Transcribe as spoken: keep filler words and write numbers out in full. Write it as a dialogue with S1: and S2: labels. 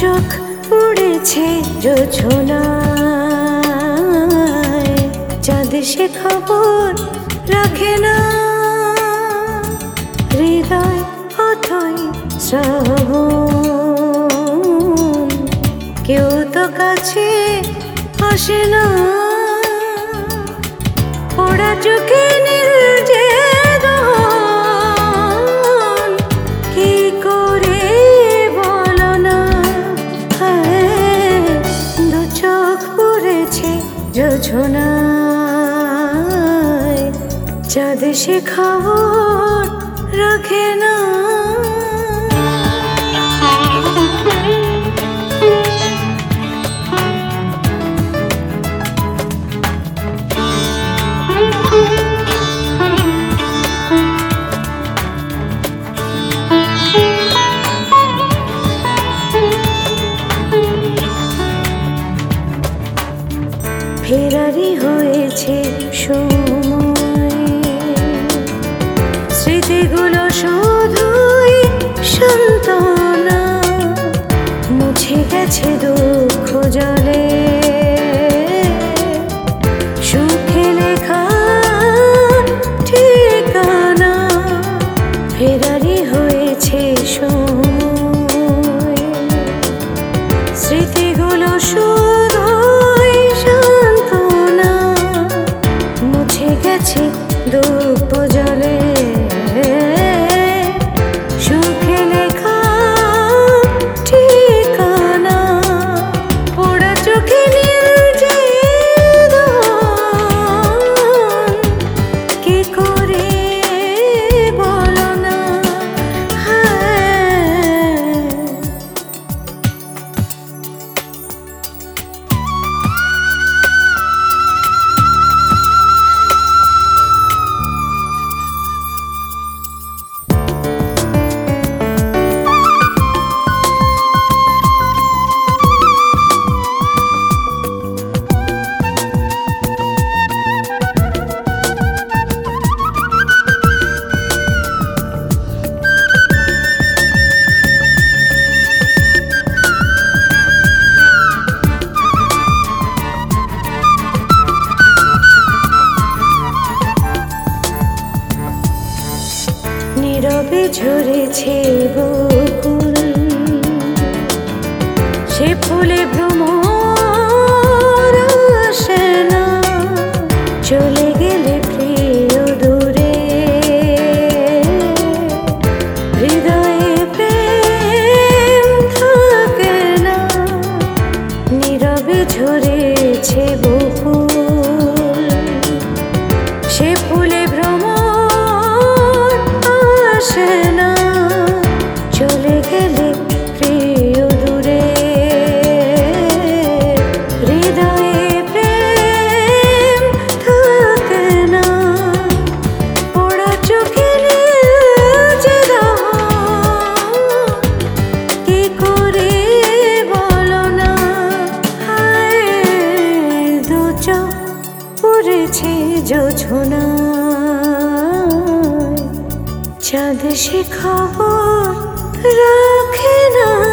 S1: চোখ পড়েছে জোছনায়, চাঁদ সে খবর রাখে না। হৃদয় অথই শ্রাবণ, কেউ তো কাছে আসে না। ওরা চোখে নীল যে দহন, কি করে বলো না। হায়, দু চোখ পড়েছে জোছনায়, চাঁদ সে খবর রাখে না। ফেরারি হয়েছে সময়, স্মৃতিগুলো শুধুই সান্ত্বনা। মুছে গেছে দুঃখ জলে, সুখে লেখা ঠিকানা। ফেরারি হয়েছে সময়, স্মৃতিগুলো শুধুই সান্ত্বনা। মুছে গেছে দুঃখ জলে, সুখে লেখা ঠিকানা। পোড়া চোখে নীল যে দহন, কি করে বলো না। হায়, নীরবে ঝরেছে বকুল, সে ফুলে ভ্রমর আসে না। চলে গেলে প্রিয় দূরে, হৃদয়ে প্রেম থাকে না। নীরবে ঝরেছে বকুল, সে ফুলে ভ্রমর আসে না। চলে গেলে প্রিয় দূরে, হৃদয়ে প্রেম থাকে না। ওরা চোখে নীল যে দহন, কি করে বলো না। হায়, দু চোখ পড়েছে জোছনায়, চাঁদ সে খবর রাখে না।